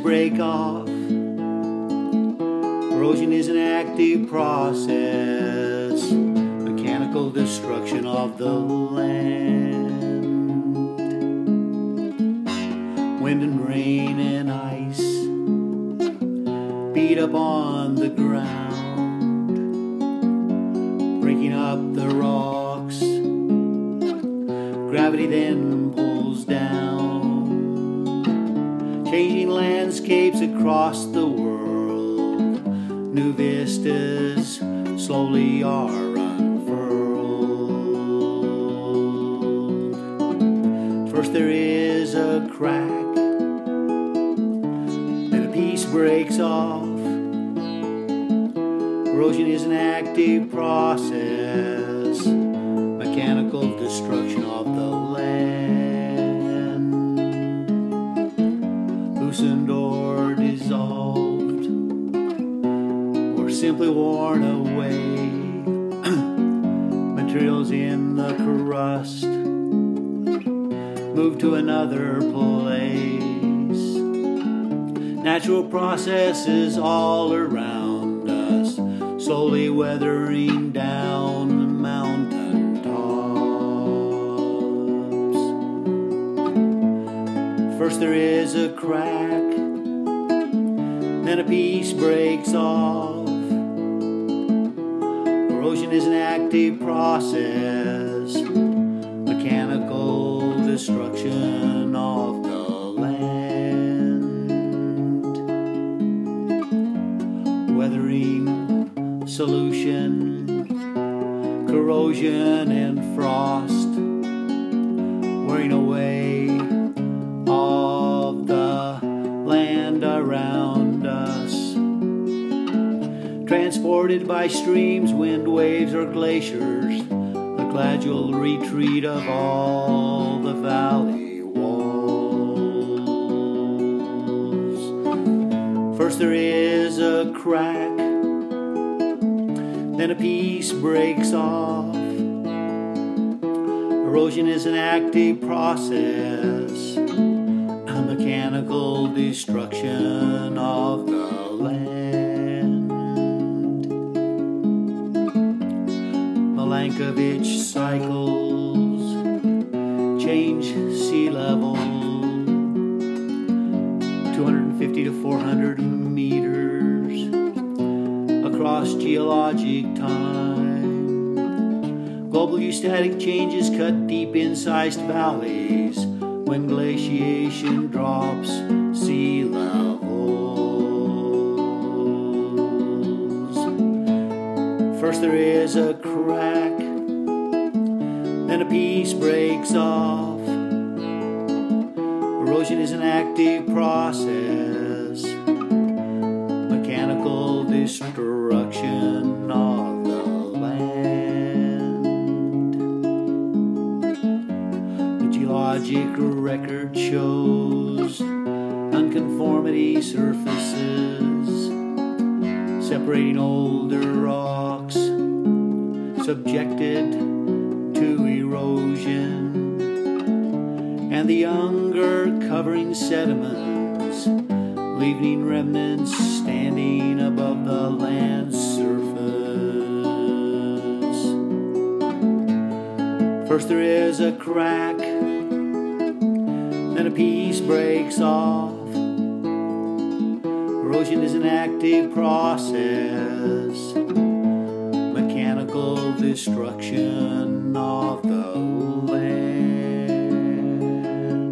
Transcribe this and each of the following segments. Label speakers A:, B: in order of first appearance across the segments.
A: break off. Erosion is an active process, mechanical destruction of the land. Wind and rain and ice beat up on the ground, breaking up the rocks. Gravity then pulls down, changing landscapes across the world. New vistas slowly are unfurled. First there is a crack, then a piece breaks off. Erosion is an active process, mechanical destruction of the land. Loosened or dissolved, or simply worn away. Materials in the crust move to another place. Natural processes all around us, slowly weathering down the mountain tops. First there is a crack, then a piece breaks off. Erosion is an active process, mechanical destruction of the land. Weathering solution, corrosion and frost, wearing away of the land around us. Transported by streams, wind waves or glaciers, the gradual retreat of all the valley walls. First there is a crack, then a piece breaks off. Erosion is an active process, a mechanical destruction of the land. Milankovitch cycles change sea level 250 to 400 meters across geologic time. Global eustatic changes cut deep incised valleys when glaciation drops sea levels. First there is a crack, then a piece breaks off. Erosion is an active process, mechanical destruction of the land. The geologic record shows unconformity surfaces, separating older rocks subjected to erosion, and the younger covering sediments, leaving remnants standing above the land's surface. First there is a crack, then a piece breaks off. Erosion is an active process, mechanical destruction of the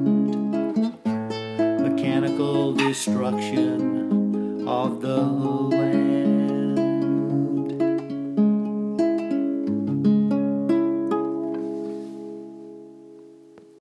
A: land. Mechanical destruction of the land.